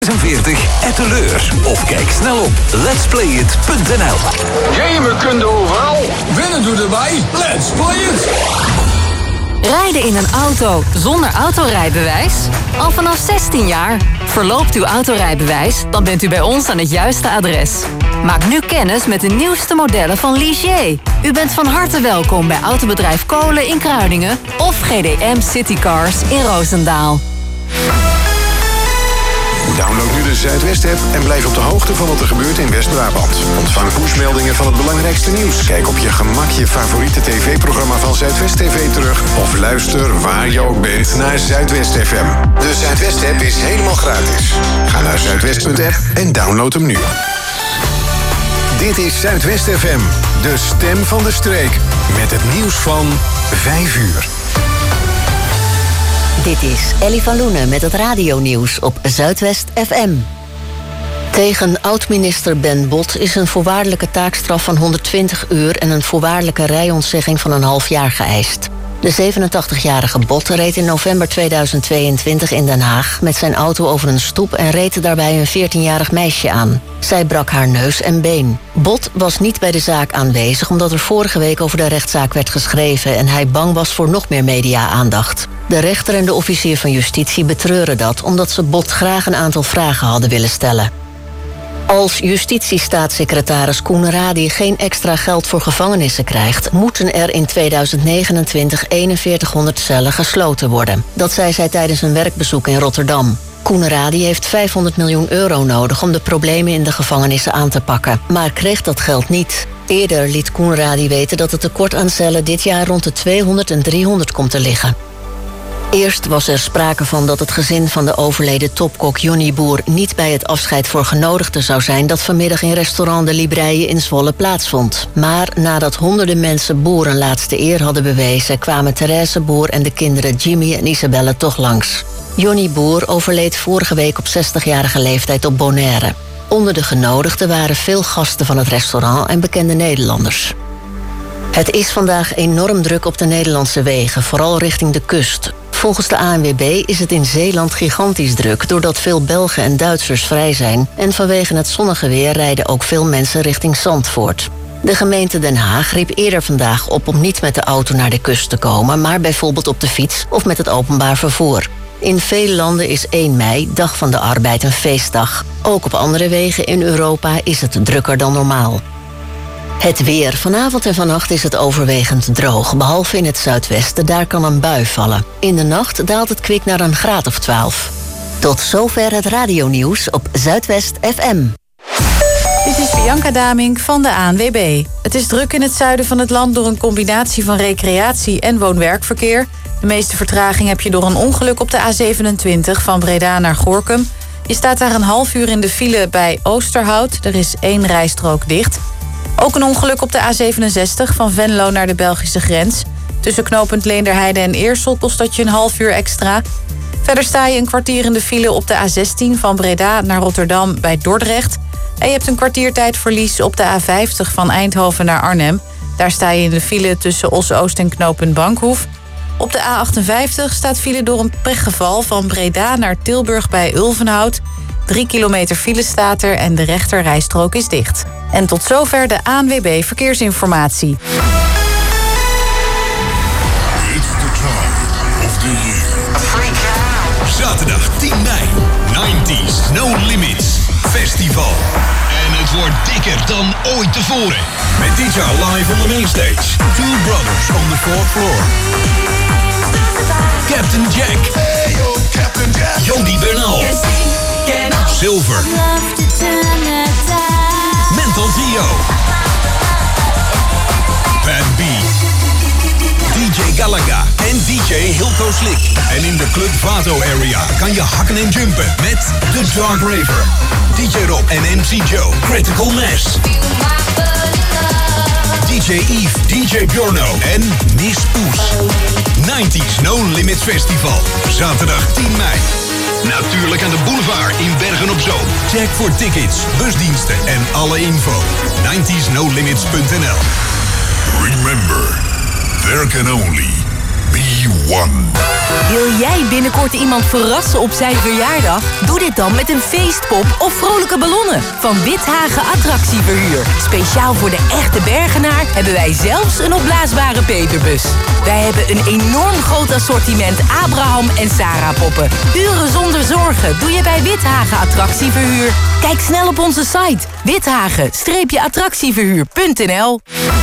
46 Etteleur. Of kijk snel op letsplayit.nl. Gamen kun je overal. Winnen doe erbij. Let's play it. Rijden in een auto zonder autorijbewijs? Al vanaf 16 jaar. Verloopt uw autorijbewijs, dan bent u bij ons aan het juiste adres. Maak nu kennis met de nieuwste modellen van Ligier. U bent van harte welkom bij Autobedrijf Kolen in Kruiningen of GDM Citycars in Roosendaal. Download nu de Zuidwest-app en blijf op de hoogte van wat er gebeurt in West-Brabant. Ontvang pushmeldingen van het belangrijkste nieuws. Kijk op je gemak je favoriete tv-programma van Zuidwest TV terug. Of luister waar je ook bent naar Zuidwest FM. De Zuidwest-app is helemaal gratis. Ga naar zuidwest.app en download hem nu. Dit is Zuidwest FM, de stem van de streek. Met het nieuws van 5 uur. Dit is Ellie van Loenen met het radionieuws op Zuidwest FM. Tegen oud-minister Ben Bot is een voorwaardelijke taakstraf van 120 uur... en een voorwaardelijke rijontzegging van een half jaar geëist. De 87-jarige Bot reed in november 2022 in Den Haag... met zijn auto over een stoep en reed daarbij een 14-jarig meisje aan. Zij brak haar neus en been. Bot was niet bij de zaak aanwezig... omdat er vorige week over de rechtszaak werd geschreven... en hij bang was voor nog meer media-aandacht. De rechter en de officier van justitie betreuren dat... omdat ze Bot graag een aantal vragen hadden willen stellen. Als justitiestaatssecretaris Koen Radi geen extra geld voor gevangenissen krijgt... moeten er in 2029 4100 cellen gesloten worden. Dat zei zij tijdens een werkbezoek in Rotterdam. Koen Radi heeft 500 miljoen euro nodig om de problemen in de gevangenissen aan te pakken. Maar kreeg dat geld niet. Eerder liet Koen Radi weten dat het tekort aan cellen dit jaar rond de 200 en 300 komt te liggen. Eerst was er sprake van dat het gezin van de overleden topkok Johnny Boer... niet bij het afscheid voor genodigden zou zijn... dat vanmiddag in restaurant De Libreie in Zwolle plaatsvond. Maar nadat honderden mensen Boer een laatste eer hadden bewezen... kwamen Therese Boer en de kinderen Jimmy en Isabelle toch langs. Johnny Boer overleed vorige week op 60-jarige leeftijd op Bonaire. Onder de genodigden waren veel gasten van het restaurant en bekende Nederlanders. Het is vandaag enorm druk op de Nederlandse wegen, vooral richting de kust. Volgens de ANWB is het in Zeeland gigantisch druk... doordat veel Belgen en Duitsers vrij zijn... en vanwege het zonnige weer rijden ook veel mensen richting Zandvoort. De gemeente Den Haag riep eerder vandaag op om niet met de auto naar de kust te komen... maar bijvoorbeeld op de fiets of met het openbaar vervoer. In veel landen is 1 mei, Dag van de Arbeid, een feestdag. Ook op andere wegen in Europa is het drukker dan normaal. Het weer. Vanavond en vannacht is het overwegend droog. Behalve in het zuidwesten, daar kan een bui vallen. In de nacht daalt het kwik naar een graad of 12. Tot zover het radionieuws op Zuidwest FM. Dit is Bianca Damink van de ANWB. Het is druk in het zuiden van het land door een combinatie van recreatie en woon-werkverkeer. De meeste vertraging heb je door een ongeluk op de A27 van Breda naar Gorinchem. Je staat daar een half uur in de file bij Oosterhout. Er is 1 rijstrook dicht. Ook een ongeluk op de A67 van Venlo naar de Belgische grens. Tussen knooppunt Leenderheide en Eersel kost dat je een half uur extra. Verder sta je een kwartier in de file op de A16 van Breda naar Rotterdam bij Dordrecht. En je hebt een kwartiertijdverlies op de A50 van Eindhoven naar Arnhem. Daar sta je in de file tussen Os-Oost en knooppunt Bankhoef. Op de A58 staat file door een pechgeval van Breda naar Tilburg bij Ulvenhout. 3 kilometer file staat er en de rechterrijstrook is dicht. En tot zover de ANWB Verkeersinformatie. It's the time of the year. Zaterdag 10 mei, 90s No Limits Festival. En het wordt dikker dan ooit tevoren. Met dit jaar live on the main stage. Two Brothers on the 4th floor. Captain Jack. Hey yo, Captain Jack. Jody Bernal. Silver. Mental Dio. Bad B. DJ Galaga en DJ Hilco Slick. En in de Club Vato area kan je hakken en jumpen met The Dark Raver, DJ Rob en MC Joe, Critical Mass, DJ Eve, DJ Bjorno en Miss Poes. 90s No Limits Festival. Zaterdag 10 mei. Natuurlijk aan de boulevard in Bergen-op-Zoom. Check voor tickets, busdiensten en alle info. 90snolimits.nl. Remember, there can only B1. Wil jij binnenkort iemand verrassen op zijn verjaardag? Doe dit dan met een feestpop of vrolijke ballonnen van Withagen Attractieverhuur. Speciaal voor de echte Bergenaar hebben wij zelfs een opblaasbare Peterbus. Wij hebben een enorm groot assortiment Abraham en Sarah poppen. Uren zonder zorgen doe je bij Withagen Attractieverhuur. Kijk snel op onze site withagen-attractieverhuur.nl.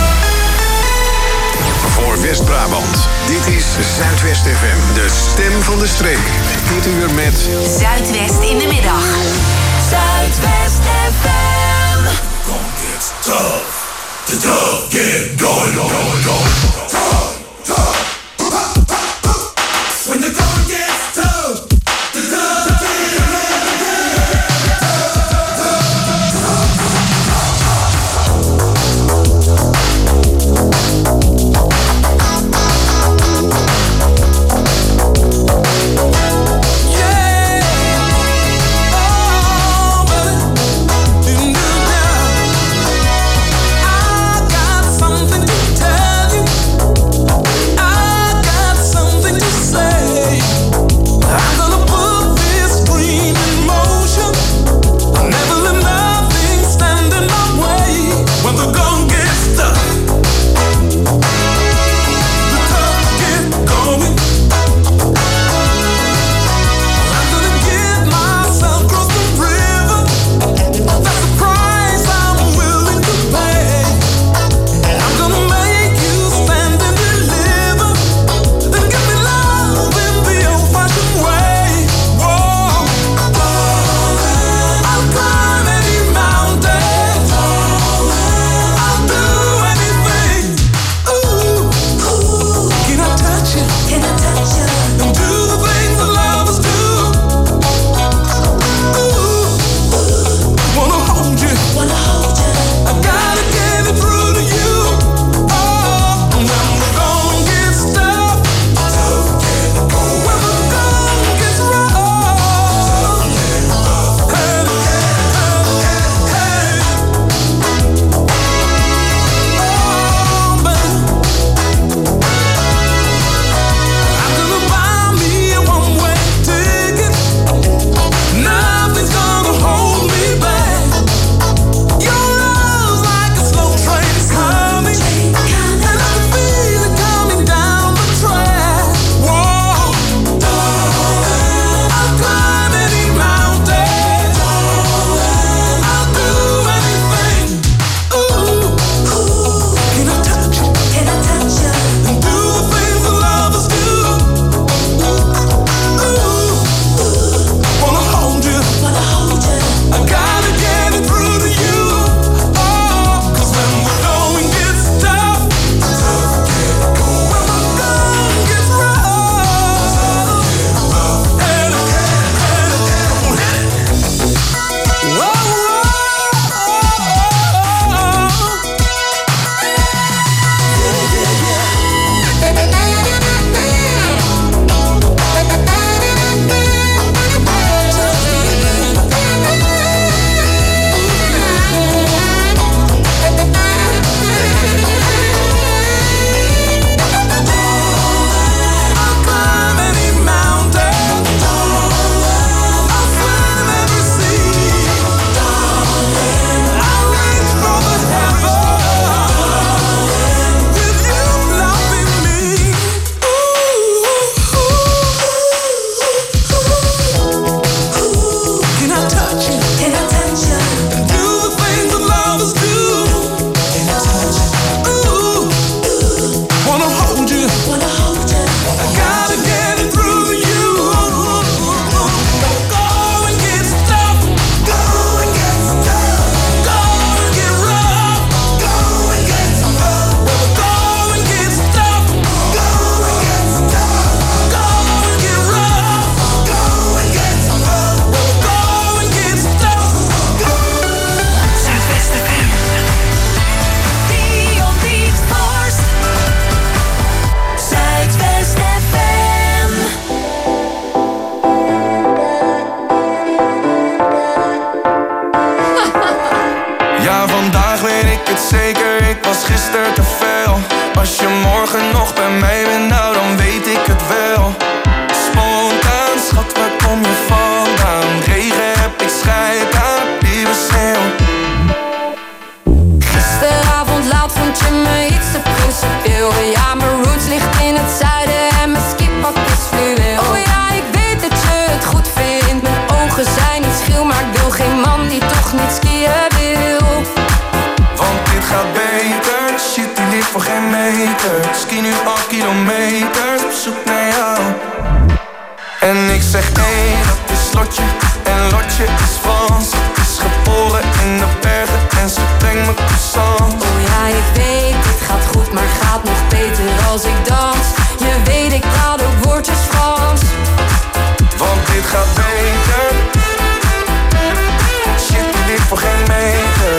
Voor West-Brabant, dit is Zuidwest FM, de stem van de streek. Dit uur met Zuidwest in de middag. Zuidwest FM. Gonna get tough. The tough get going. Tough. When the going gets tough, the tough get Vandaag weet ik het zeker, ik was gisteren te veel. Als je morgen nog bij mij bent, nou dan weet ik het wel. Spontaan, schat, waar kom je vandaan? Regen heb ik scheid aan, lieve sneeuw. Gisteravond laat vond je me iets te principieel. Ja, mijn roots ligt in het zuiden en mijn skipak is fluweel. Oh ja, ik weet dat je het goed vindt. Mijn ogen zijn niet schil, maar ik wil geen man die toch niet skiën wil. Want dit gaat beter, shit die ligt voor geen meter. Ski nu al kilometers op zoek naar jou. En ik zeg nee, dat is Lotje. En Lotje is Frans. Ze is geboren in de bergen en ze brengt me croissants. Oh ja, ik weet, dit gaat goed, maar gaat nog beter als ik dans. Je weet, ik praat ook woordjes Frans. Want dit gaat beter. Shit, die ligt voor geen meter.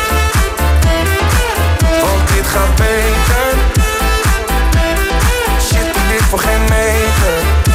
Want dit gaat beter. Shit, die ligt voor geen meter.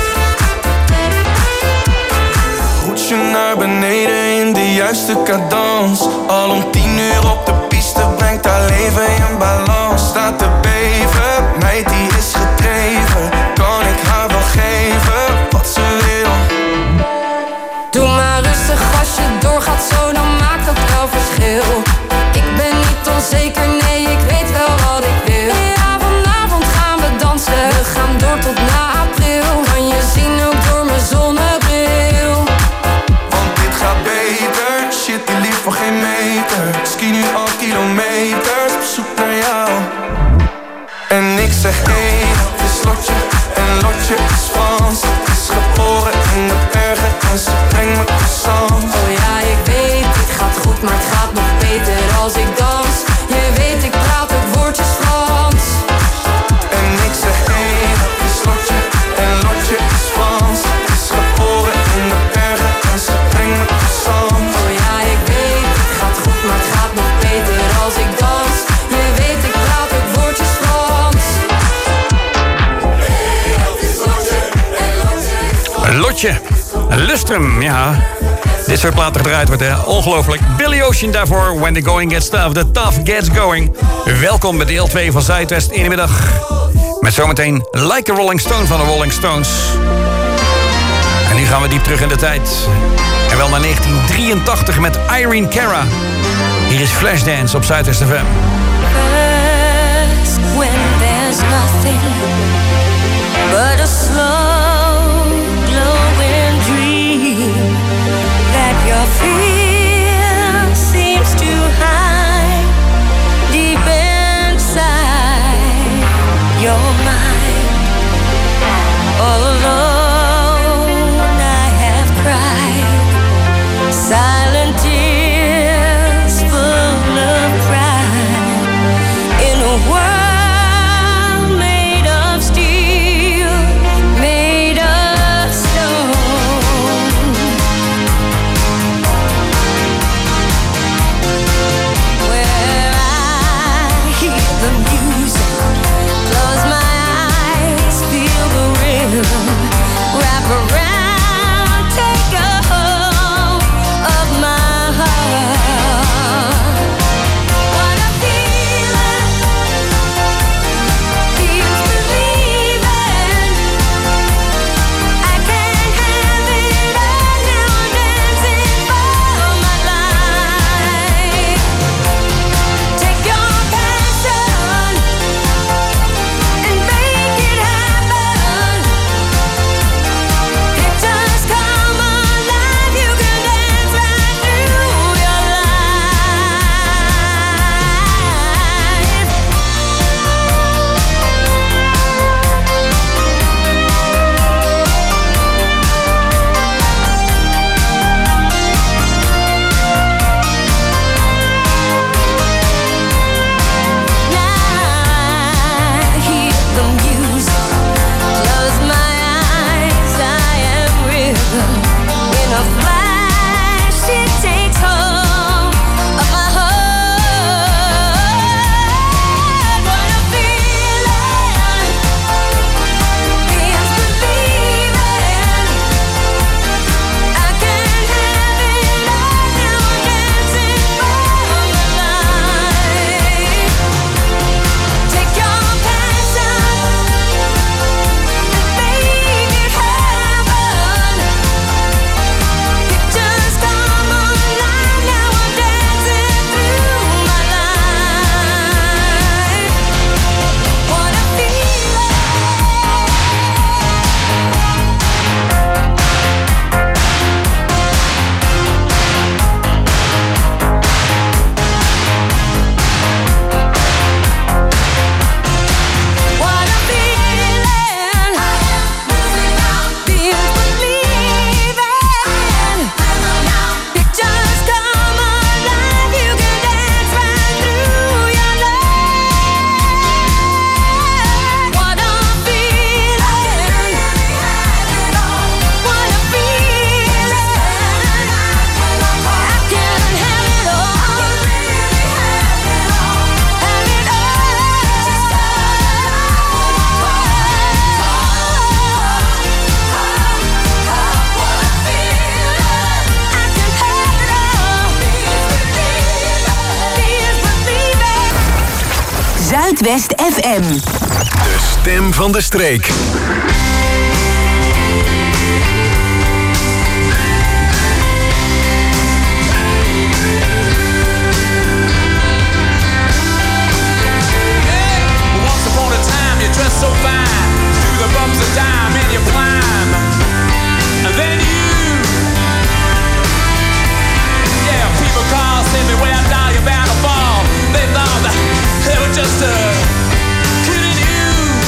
Roetje naar beneden in de juiste cadans. Al om 10 uur op de piste brengt haar leven in balans. Staat te beven, meid die is gedreven. Kan ik haar wel geven wat ze wil? Doe maar rustig als je doorgaat zo, dan maakt dat wel verschil. Ik ben niet onzeker, nee, ik weet wel wat ik wil. Ja, vanavond gaan we dansen, we gaan door tot na april. Kan je zien ook door mijn zonnebril. Want dit gaat beter, shit die ligt voor geen meter. Ski nu al kilometers op zoek naar jou. En ik zeg hey, dat is Lotje. En Lotje is Frans. Ze is geboren in de bergen en ze brengt me croissants. Oh ja, ik weet, dit gaat goed, maar het gaat nog beter als ik dans. Je weet, ik praat ook woordjes Frans. En ik zeg hey, dat is Lotje. En Lotje is Frans. Ze is geboren in de bergen en ze brengt me croissants. Oh ja, ik weet, het gaat goed, maar het gaat nog beter als ik dans. Je weet, ik praat ook woordjes Frans. Lotje, Lustrum, ja. Dit soort platen gedraaid wordt, hè. Ongelooflijk. Billy Ocean daarvoor, When the Going Gets Tough, the Tough Gets Going. Welkom bij deel 2 van Zuidwest in de middag. Met zometeen Like a Rolling Stone van de Rolling Stones. En nu gaan we diep terug in de tijd. En wel naar 1983 met Irene Cara. Hier is Flashdance op Zuidwest FM. First, when there's nothing but a slow glowing dream that your fear seems to hide deep inside your mind. All alone I have cried silent tears full of pride. Zuidwest FM. De stem van de streek. Dress so fine, through the bumps of dime and you climb, and then yeah, people call, say me where down you're bound to fall. They thought that they were just kidding you.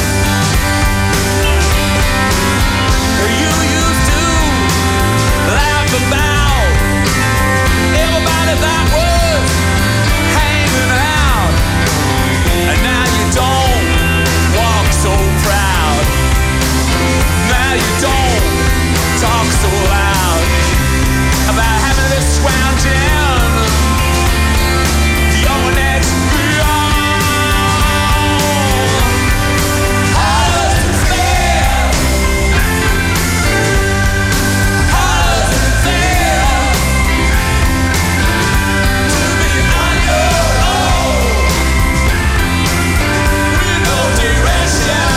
You used to laugh about everybody that was hanging out, and now you don't so proud. Now you don't talk so loud about having this scrounging your next How does it feel? How does it feel to be on your own with no direction?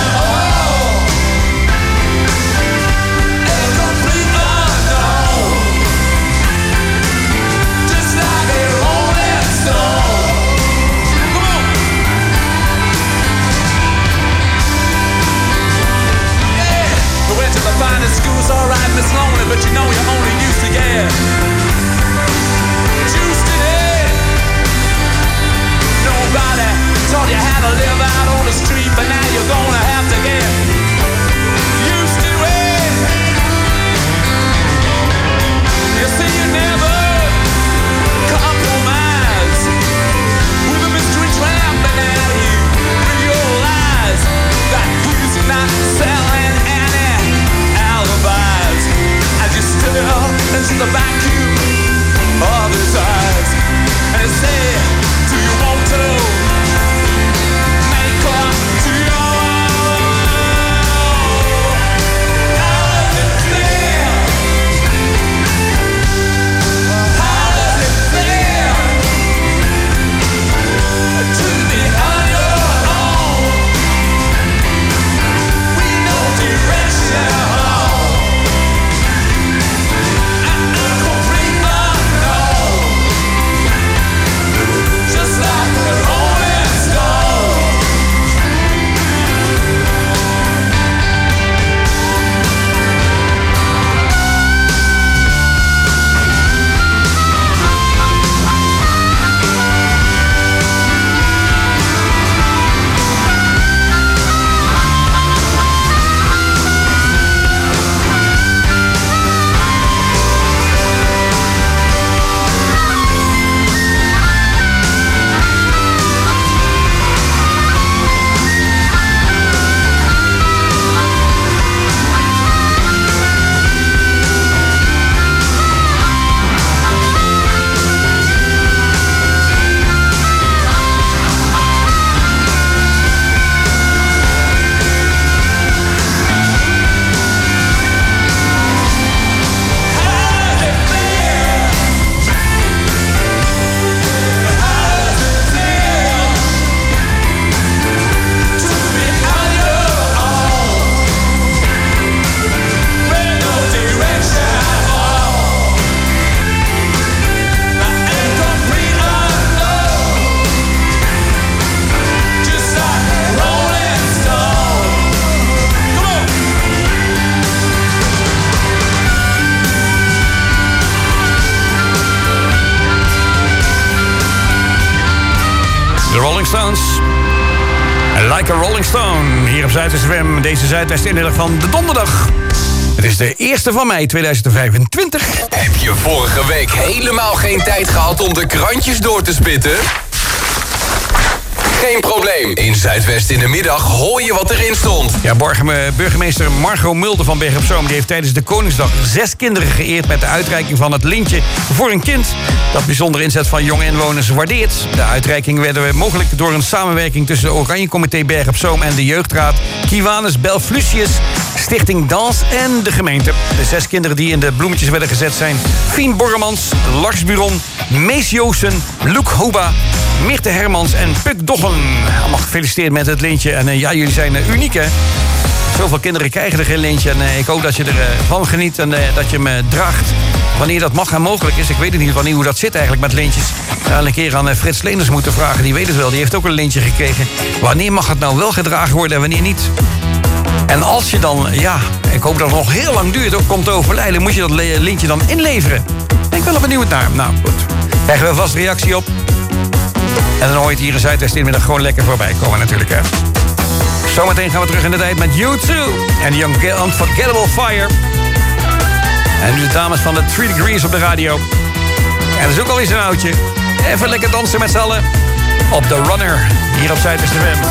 Finest school's alright, Miss Lonely, but you know you're only used to get juiced in it. Nobody taught you how to live out on the street, but now you're gonna have to get used to it. You see, you never compromise with a mystery trampling at you. Realize that he's not selling alibis as you stare into the vacuum of his eyes and say, do you want to make up to your How does it feel? How does it feel to be on your own with no direction? Stones. Like a Rolling Stone. Hier op Zuidwest FM. Deze Zuidwest-indeling van de donderdag. Het is de 1e van mei 2025. Heb je vorige week helemaal geen tijd gehad om de krantjes door te spitten? Geen probleem. In Zuidwest in de middag hoor je wat erin stond. Ja, burgemeester Margot Mulder van Bergen op Zoom... die heeft tijdens de Koningsdag 6 kinderen geëerd... met de uitreiking van het lintje voor een kind... dat bijzondere inzet van jonge inwoners waardeert. De uitreiking werden mogelijk door een samenwerking... tussen de Oranje Comité Bergen op Zoom en de Jeugdraad... Kiwanis Belflucius Stichting Dans en de gemeente. De 6 kinderen die in de bloemetjes werden gezet zijn Fien Borremans, Lars Buron, Mees Joosten, Luc Hoba, Mirte Hermans en Puk Doggen. Allemaal gefeliciteerd met het lintje. En ja, jullie zijn uniek, hè? Zoveel kinderen krijgen er geen lintje. En ik hoop dat je ervan geniet en dat je me draagt. Wanneer dat mag en mogelijk is. Ik weet niet wanneer hoe dat zit eigenlijk met lintjes. Een keer aan Frits Leenders moeten vragen. Die weet het wel. Die heeft ook een lintje gekregen. Wanneer mag het nou wel gedragen worden en wanneer niet? En als je dan, ja, ik hoop dat het nog heel lang duurt, ook komt te overlijden, moet je dat lintje dan inleveren? Ben ik wel benieuwd naar. Nou, goed. Krijgen we vast reactie op. En dan hoor je het hier in Zuidwest inmiddag gewoon lekker voorbij komen natuurlijk, hè. Zometeen gaan we terug in de tijd met U2 en Young Unforgettable Fire. En nu de dames van de 3 Degrees op de radio. En dat is ook al eens een oudje. Even lekker dansen met z'n allen op The Runner, hier op Zuidwest FM.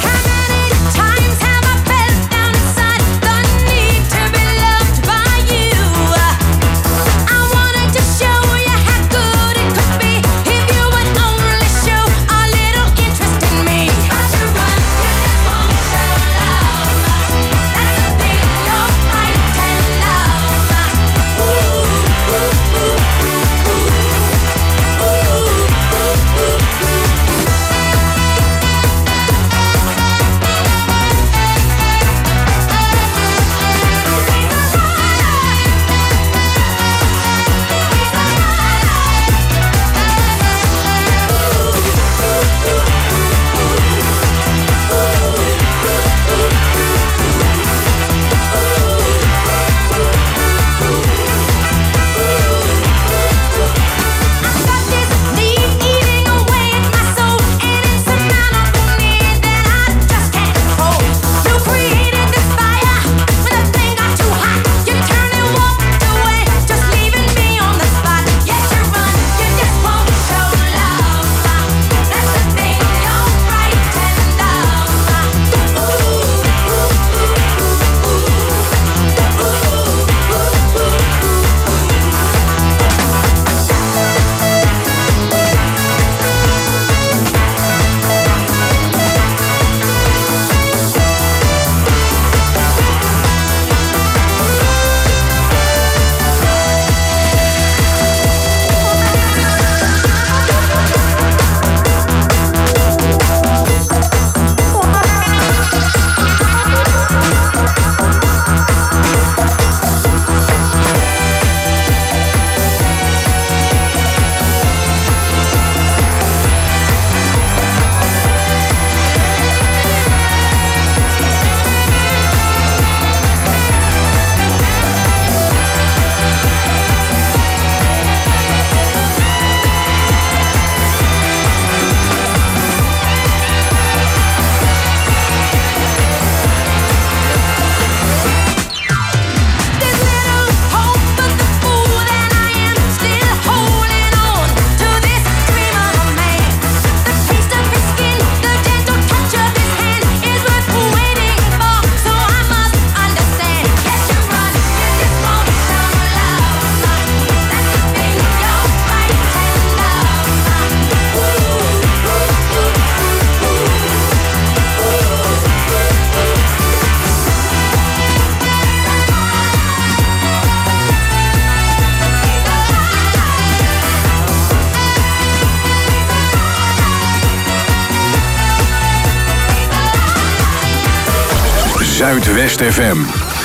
Zuidwest FM.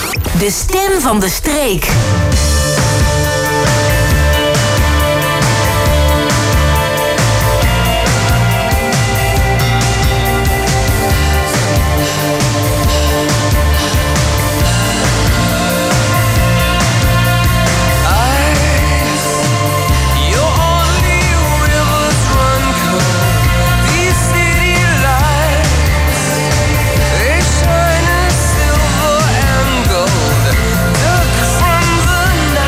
De stem van de streek. Silver and gold, took from the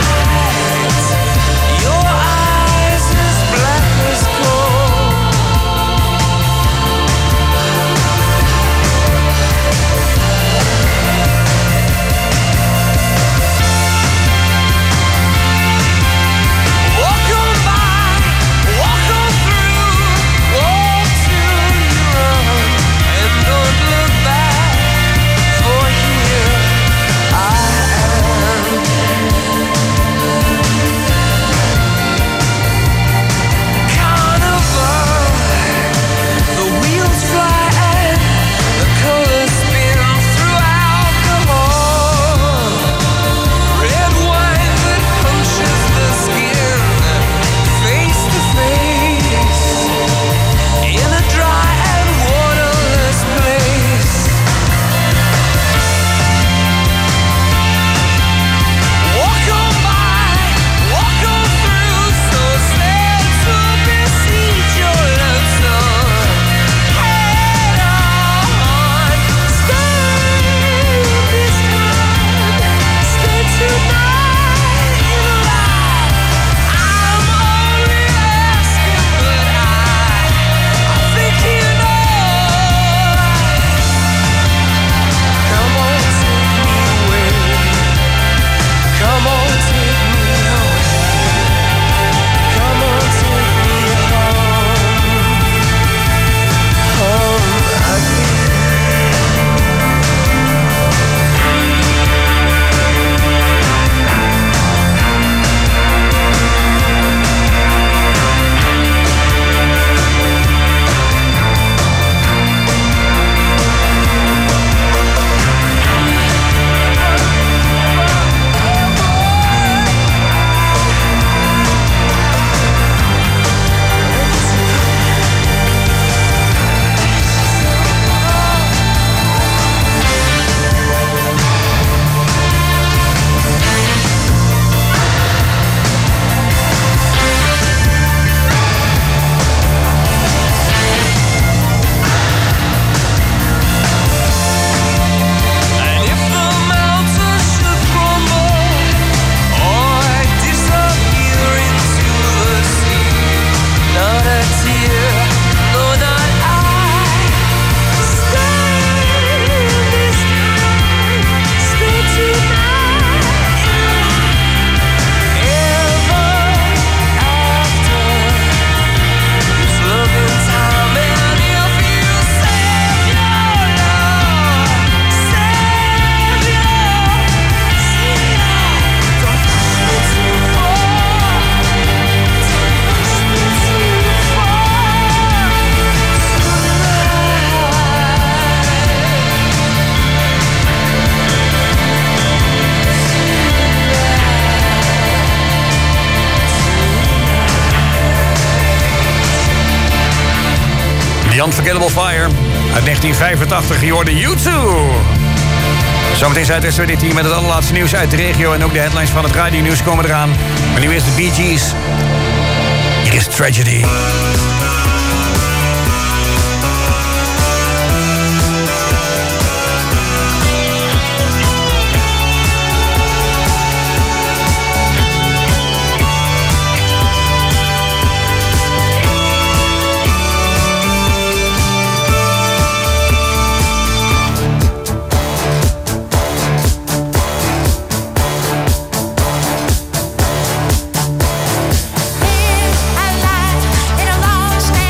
The Unforgettable Fire uit 1985. Je hoorde U2. Zometeen Zuidwest weer dit hier met het allerlaatste nieuws uit de regio. En ook de headlines van het radionieuws komen eraan. Maar nu is de Bee Gees. Hier is Tragedy. In a life, in a lost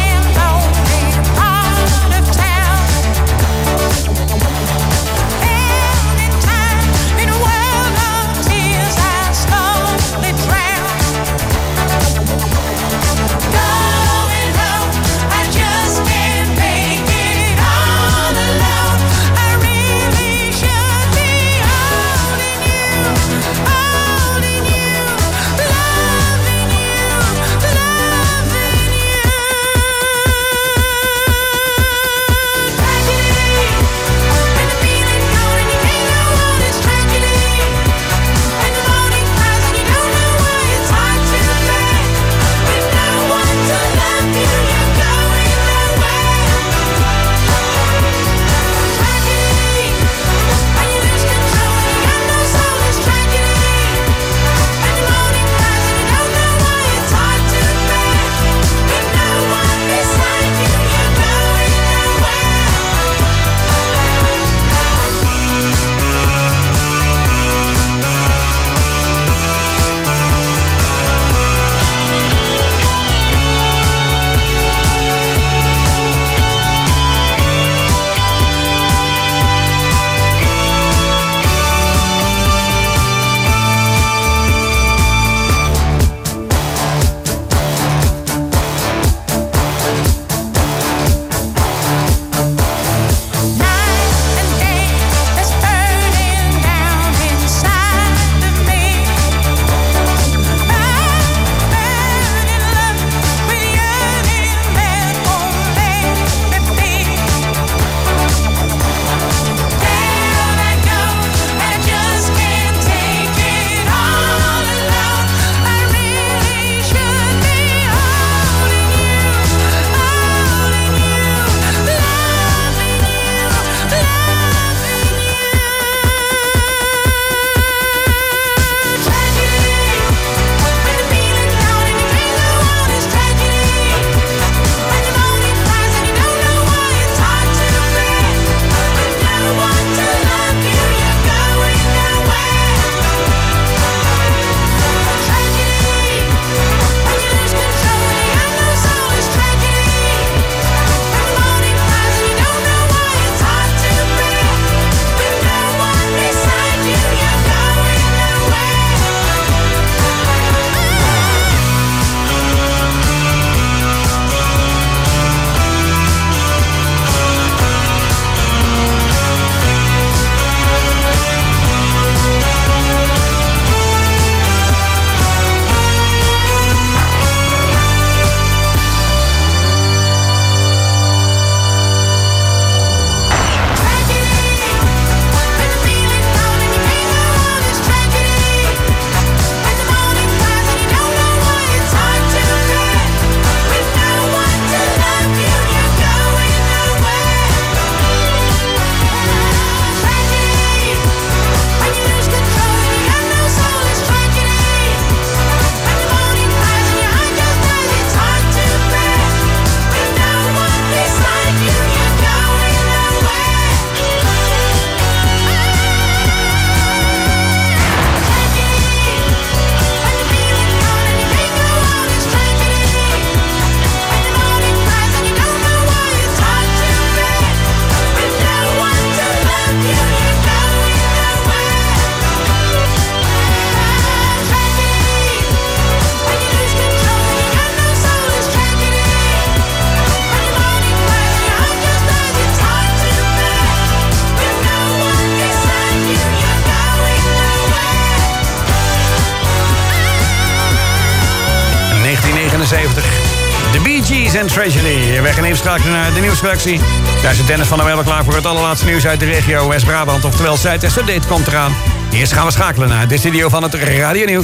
The Bee Gees en Tragedy. We gaan even schakelen naar de nieuwsredactie. Daar zit Dennis van der Wel klaar voor het allerlaatste nieuws uit de regio West-Brabant. Oftewel Zuidwest Update komt eraan. Eerst gaan we schakelen naar de studio van het Radio Nieuws.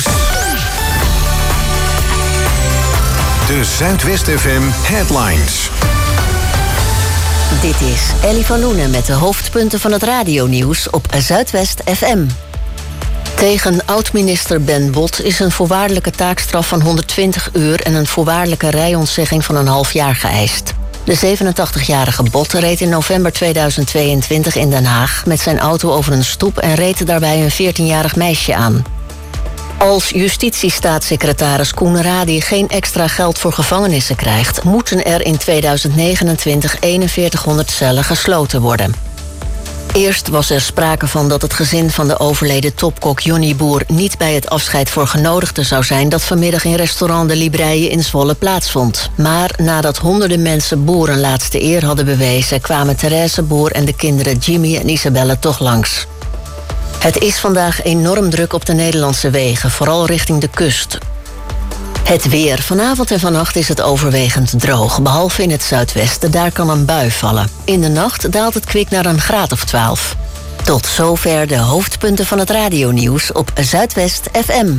De Zuidwest FM Headlines. Dit is Ellie van Loenen met de hoofdpunten van het radionieuws op Zuidwest FM. Tegen oud-minister Ben Bot is een voorwaardelijke taakstraf van 120 uur... en een voorwaardelijke rijontzegging van een half jaar geëist. De 87-jarige Bot reed in november 2022 in Den Haag met zijn auto over een stoep en reed daarbij een 14-jarig meisje aan. Als justitiestaatssecretaris Koen Radi geen extra geld voor gevangenissen krijgt, moeten er in 2029 4100 cellen gesloten worden. Eerst was er sprake van dat het gezin van de overleden topkok Johnny Boer niet bij het afscheid voor genodigden zou zijn dat vanmiddag in restaurant De Libreie in Zwolle plaatsvond. Maar nadat honderden mensen Boer een laatste eer hadden bewezen, kwamen Therese Boer en de kinderen Jimmy en Isabelle toch langs. Het is vandaag enorm druk op de Nederlandse wegen, vooral richting de kust. Het weer. Vanavond en vannacht is het overwegend droog, behalve in het zuidwesten. Daar kan een bui vallen. In de nacht daalt het kwik naar een graad of 12. Tot zover de hoofdpunten van het radionieuws op Zuidwest FM.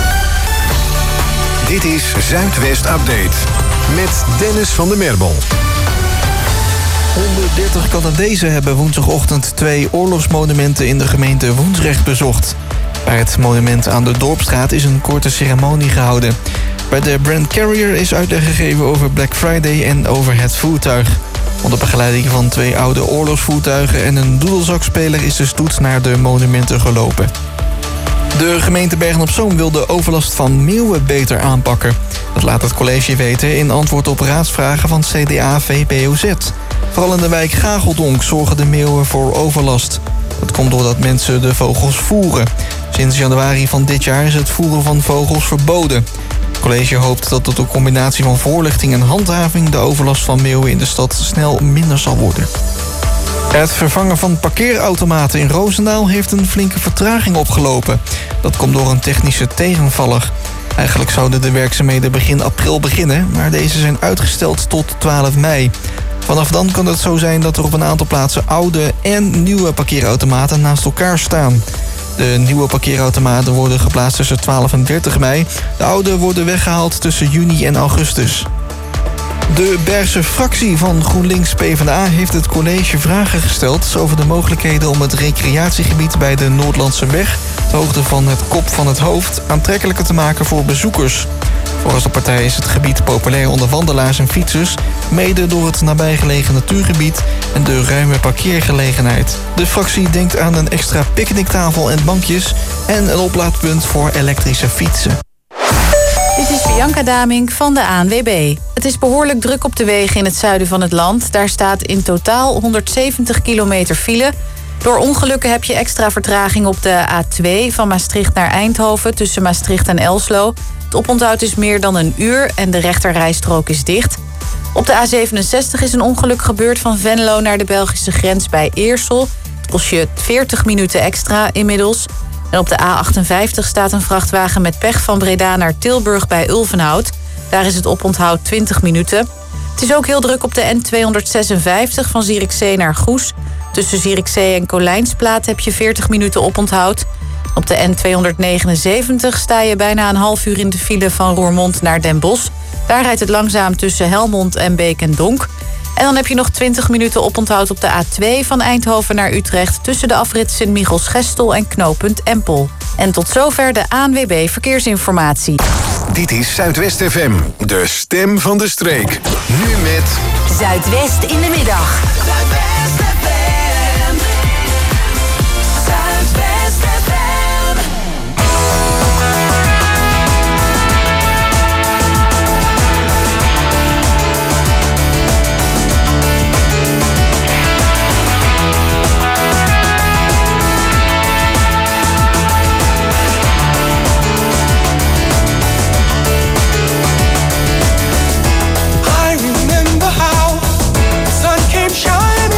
Dit is Zuidwest Update met Dennis van der Merbel. 130 Canadezen hebben woensdagochtend 2 oorlogsmonumenten in de gemeente Woensdrecht bezocht. Bij het monument aan de Dorpsstraat is een korte ceremonie gehouden. Bij de Brand Carrier is uitleg gegeven over Black Friday en over het voertuig. Onder begeleiding van 2 oude oorlogsvoertuigen en een doedelzakspeler is de stoet naar de monumenten gelopen. De gemeente Bergen-op-Zoom wil de overlast van meeuwen beter aanpakken. Dat laat het college weten in antwoord op raadsvragen van CDA-VPOZ. Vooral in de wijk Gageldonk zorgen de meeuwen voor overlast. Dat komt doordat mensen de vogels voeren. Sinds januari van dit jaar is het voeren van vogels verboden. Het college hoopt dat door de combinatie van voorlichting en handhaving de overlast van meeuwen in de stad snel minder zal worden. Het vervangen van parkeerautomaten in Roosendaal heeft een flinke vertraging opgelopen. Dat komt door een technische tegenvaller. Eigenlijk zouden de werkzaamheden begin april beginnen, maar deze zijn uitgesteld tot 12 mei. Vanaf dan kan het zo zijn dat er op een aantal plaatsen oude en nieuwe parkeerautomaten naast elkaar staan. De nieuwe parkeerautomaten worden geplaatst tussen 12 en 30 mei. De oude worden weggehaald tussen juni en augustus. De Bergse fractie van GroenLinks PvdA heeft het college vragen gesteld over de mogelijkheden om het recreatiegebied bij de Noordlandse weg, de hoogte van het Kop van het Hoofd, aantrekkelijker te maken voor bezoekers. Volgens de partij is het gebied populair onder wandelaars en fietsers, mede door het nabijgelegen natuurgebied en de ruime parkeergelegenheid. De fractie denkt aan een extra picknicktafel en bankjes en een oplaadpunt voor elektrische fietsen. Dit is Bianca Damink van de ANWB. Het is behoorlijk druk op de wegen in het zuiden van het land. Daar staat in totaal 170 kilometer file. Door ongelukken heb je extra vertraging op de A2 van Maastricht naar Eindhoven tussen Maastricht en Elslo. Het oponthoud is meer dan een uur en de rechterrijstrook is dicht. Op de A67 is een ongeluk gebeurd van Venlo naar de Belgische grens bij Eersel. Het kost je 40 minuten extra inmiddels. En op de A58 staat een vrachtwagen met pech van Breda naar Tilburg bij Ulvenhout. Daar is het oponthoud 20 minuten. Het is ook heel druk op de N256 van Zierikzee naar Goes. Tussen Zierikzee en Kolijnsplaat heb je 40 minuten oponthoud. Op de N279 sta je bijna een half uur in de file van Roermond naar Den Bosch. Daar rijdt het langzaam tussen Helmond en Beek en Donk. En dan heb je nog 20 minuten oponthoud op de A2 van Eindhoven naar Utrecht tussen de afrit Sint-Michels-Gestel en knooppunt Empel. En tot zover de ANWB Verkeersinformatie. Dit is Zuidwest FM, de stem van de streek. Nu met Zuidwest in de middag. Zuidwest FM. Zuidwest FM. I remember how the sun came shining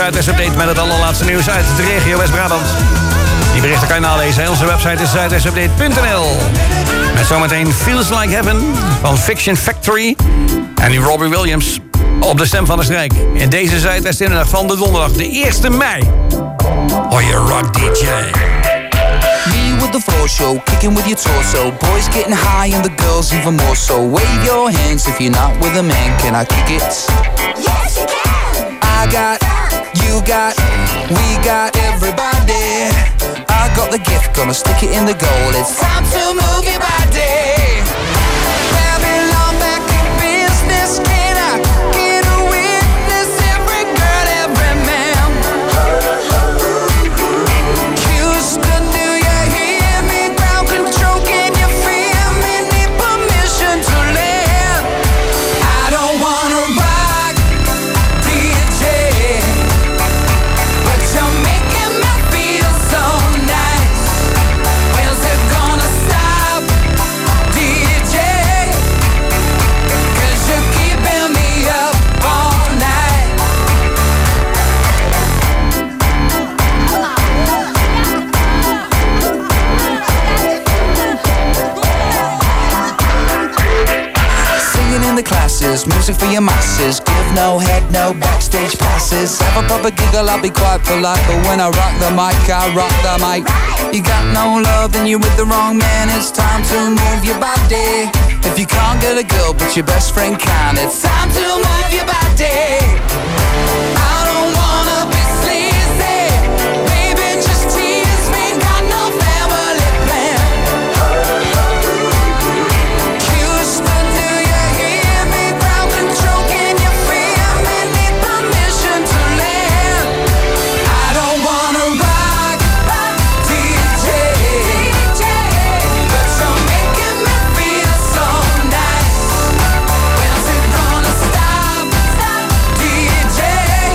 Zuidwest Update met het allerlaatste nieuws uit de regio West-Brabant. Die berichten kan je nalezen. Onze website is zuidwestupdate.nl. Met zometeen Feels Like Heaven van Fiction Factory. En die Robbie Williams op de stem van de strijk. In deze Zuidwest-inderdag van de donderdag, de 1 mei. Hoor je Rock DJ. Me with the floor show, kicking with your torso. Boys getting high and the girls even more so. Wave your hands if you're not with a man. Can I kick it? Yes, you can. I got, you got, we got everybody. I got the gift, gonna stick it in the goal. It's time to move your body. Babylon back in business. Can I get a witness? Every girl, every man. Houston, do you hear me? Ground control, can you feel me? Need permission to land. I don't wanna rock, DJ, but you're making me feel so nice. When's it gonna stop, DJ? 'Cause you're keeping me up all night. Singing in the classes, music for your masses. Give no head, no backstage passes. Have a proper giggle, I'll be quite polite. But when I rock the mic, I rock the mic. You got no love, then you're with the wrong man. It's time to move your body. If you can't get a girl, but your best friend can, it's time to move your body. I don't wanna be sleazy, baby, just tease me. Got no family plan. Houston, do you hear me? Ground control, can you feel me? Need permission to land. I don't wanna rock, DJ, but you're making me feel so nice. When's it gonna stop, DJ?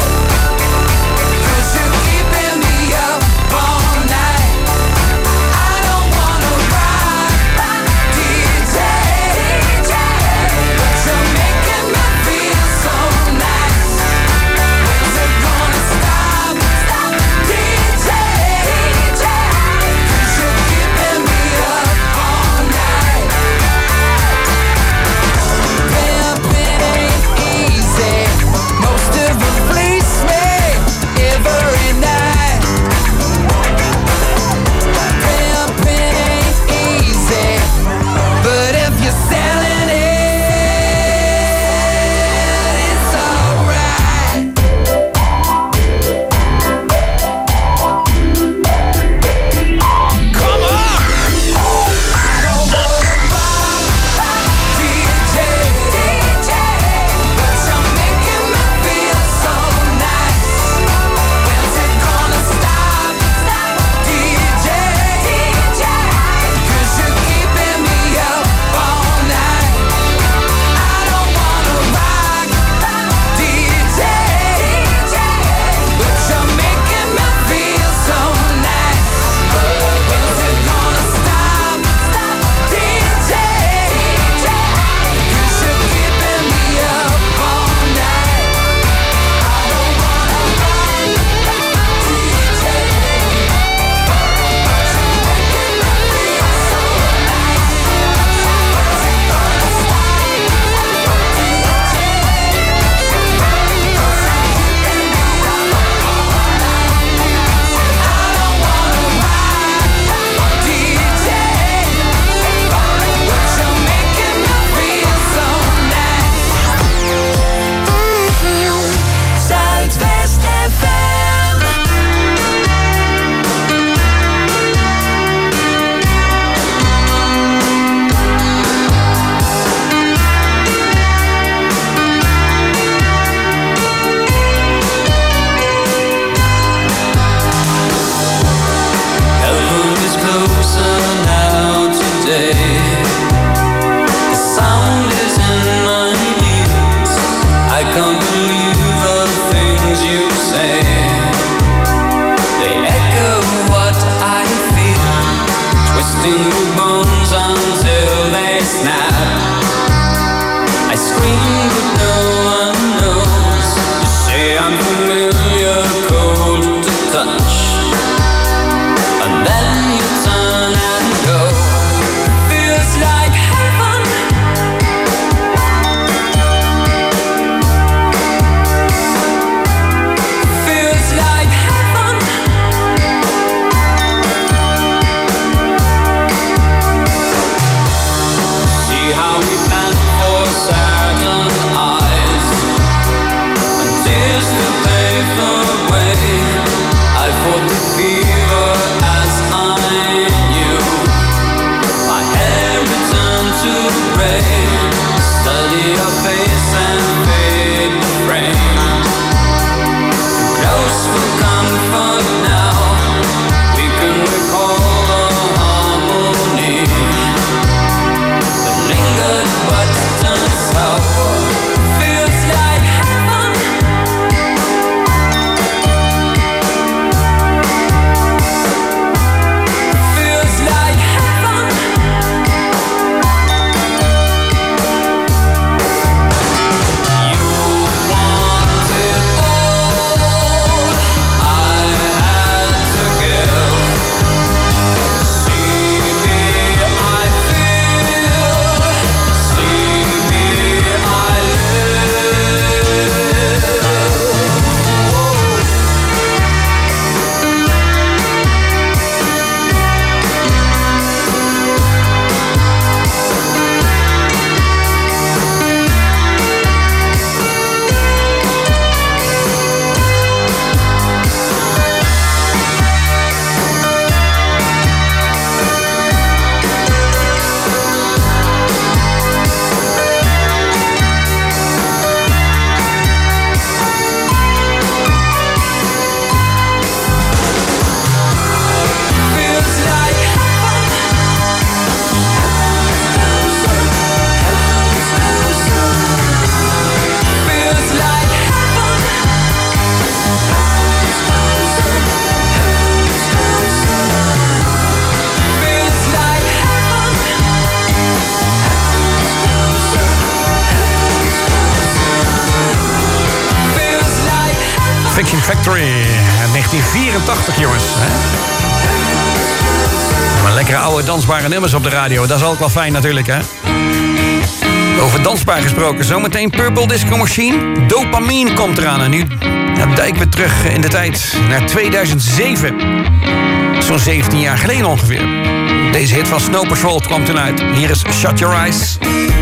Factory. 1984, jongens. Maar lekkere oude dansbare nummers op de radio. Dat is ook wel fijn natuurlijk, hè? Over dansbaar gesproken. Zometeen Purple Disco Machine. Dopamine komt eraan. En nu duiken we terug in de tijd naar 2007. Zo'n 17 jaar geleden ongeveer. Deze hit van Snow Patrol kwam toen uit. Hier is Shut Your Eyes.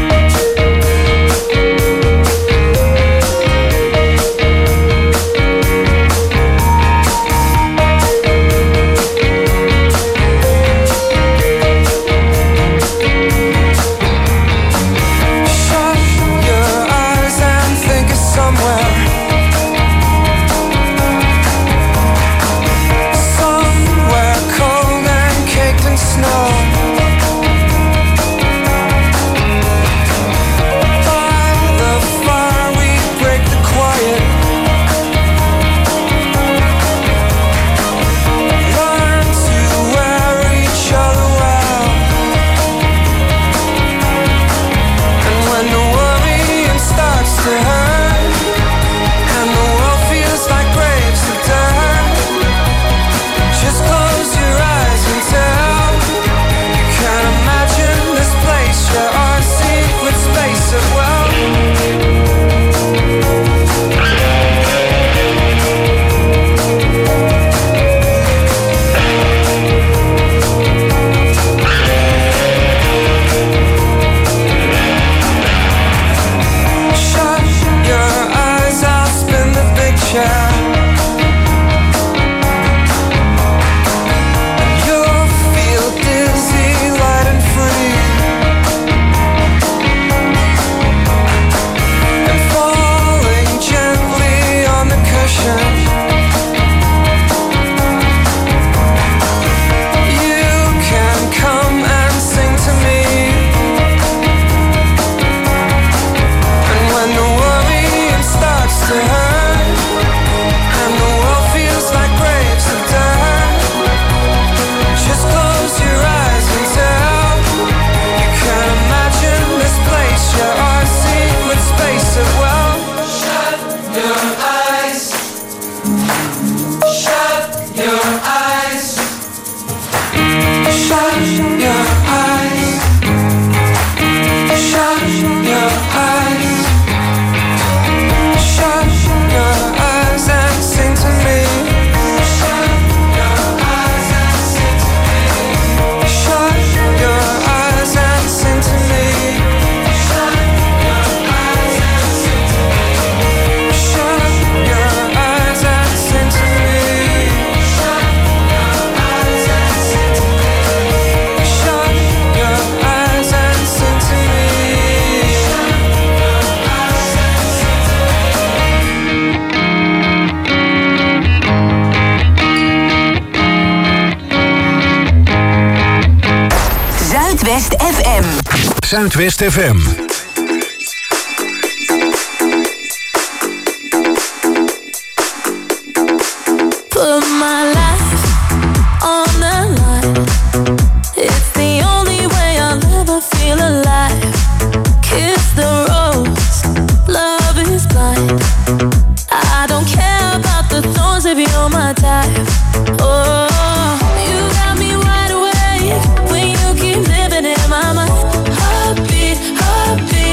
Zuidwest FM. Put my life on the line. It's the only way I'll ever feel alive. Kiss the rose, love is blind. I don't care about the thorns if you're my type. Oh, you got me wide awake when you keep living in my mind. Heartbeat, heartbeat.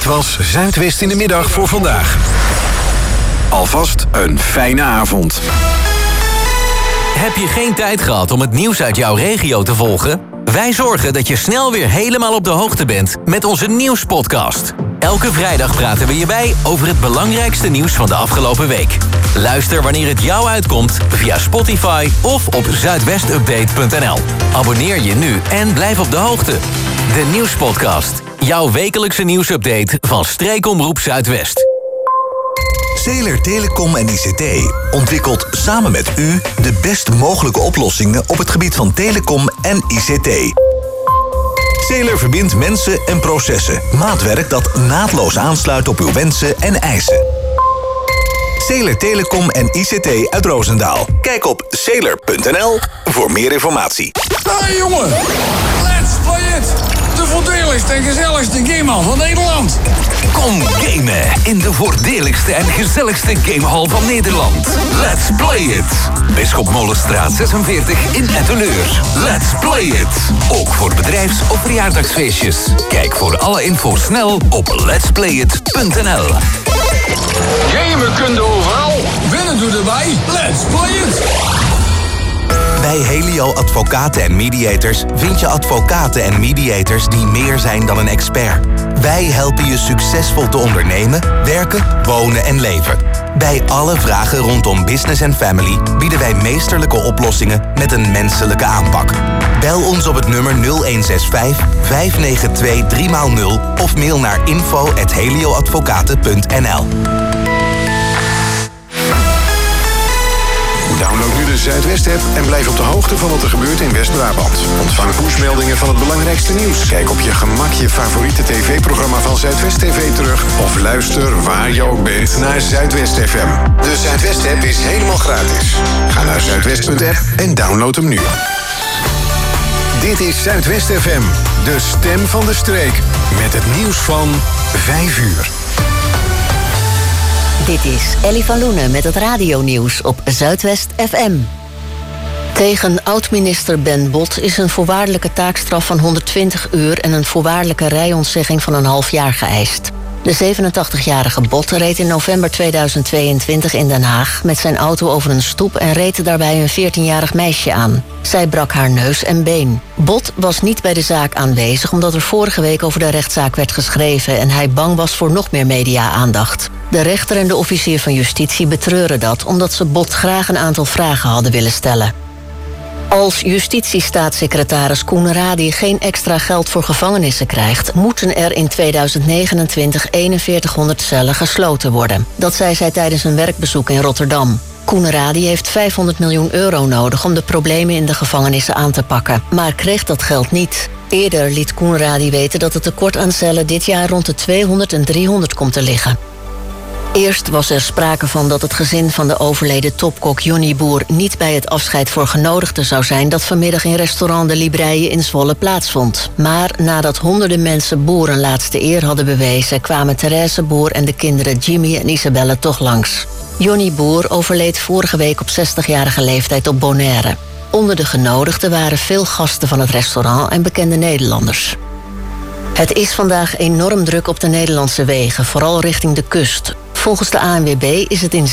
was Zuidwest in de middag voor vandaag. Alvast een fijne avond. Heb je geen tijd gehad om het nieuws uit jouw regio te volgen? Wij zorgen dat je snel weer helemaal op de hoogte bent met onze nieuwspodcast. Elke vrijdag praten we je bij over het belangrijkste nieuws van de afgelopen week. Luister wanneer het jou uitkomt via Spotify of op zuidwestupdate.nl. Abonneer je nu en blijf op de hoogte. De nieuwspodcast. Jouw wekelijkse nieuwsupdate van Streekomroep Zuidwest. Zeeler Telecom en ICT ontwikkelt samen met u de best mogelijke oplossingen op het gebied van telecom en ICT. Zeeler verbindt mensen en processen. Maatwerk dat naadloos aansluit op uw wensen en eisen. Zeeler Telecom en ICT uit Roosendaal. Kijk op zeeler.nl voor meer informatie. Hey jongen, let's play it! De voordeligste en gezelligste gamehall van Nederland. Kom gamen in de voordeligste en gezelligste gamehall van Nederland. Let's play it! Bisschop Molenstraat 46 in Etteleur. Let's play it! Ook voor bedrijfs- of verjaardagsfeestjes. Kijk voor alle info snel op letsplayit.nl. Gamen kun je overal, winnen doe erbij. Let's play it! Bij Helio Advocaten en Mediators vind je advocaten en mediators die meer zijn dan een expert. Wij helpen je succesvol te ondernemen, werken, wonen en leven. Bij alle vragen rondom business en family bieden wij meesterlijke oplossingen met een menselijke aanpak. Bel ons op het nummer 0165 592 3x0 of mail naar info@helioadvocaten.nl. Download nu de Zuidwest-app en blijf op de hoogte van wat er gebeurt in West-Brabant. Ontvang pushmeldingen van het belangrijkste nieuws. Kijk op je gemak je favoriete tv-programma van Zuidwest TV terug. Of luister waar je ook bent naar Zuidwest FM. De Zuidwest-app is helemaal gratis. Ga naar zuidwest.app en download hem nu. Dit is Zuidwest FM, de stem van de streek. Met het nieuws van 5 uur. Dit is Ellie van Loenen met het radionieuws op Zuidwest FM. Tegen oud-minister Ben Bot is een voorwaardelijke taakstraf van 120 uur... en een voorwaardelijke rijontzegging van een half jaar geëist. De 87-jarige Bot reed in november 2022 in Den Haag met zijn auto over een stoep en reed daarbij een 14-jarig meisje aan. Zij brak haar neus en been. Bot was niet bij de zaak aanwezig omdat er vorige week over de rechtszaak werd geschreven en hij bang was voor nog meer media-aandacht. De rechter en de officier van justitie betreuren dat omdat ze Bot graag een aantal vragen hadden willen stellen. Als justitiestaatssecretaris Koen Radi geen extra geld voor gevangenissen krijgt, moeten er in 2029 4100 cellen gesloten worden. Dat zei zij tijdens een werkbezoek in Rotterdam. Koen Radi heeft 500 miljoen euro nodig om de problemen in de gevangenissen aan te pakken, maar kreeg dat geld niet. Eerder liet Koen Radi weten dat het tekort aan cellen dit jaar rond de 200 en 300 komt te liggen. Eerst was er sprake van dat het gezin van de overleden topkok Johnny Boer niet bij het afscheid voor genodigden zou zijn dat vanmiddag in restaurant De Libreie in Zwolle plaatsvond. Maar nadat honderden mensen Boer een laatste eer hadden bewezen, kwamen Therese Boer en de kinderen Jimmy en Isabelle toch langs. Johnny Boer overleed vorige week op 60-jarige leeftijd op Bonaire. Onder de genodigden waren veel gasten van het restaurant en bekende Nederlanders. Het is vandaag enorm druk op de Nederlandse wegen, vooral richting de kust. Volgens de ANWB is het in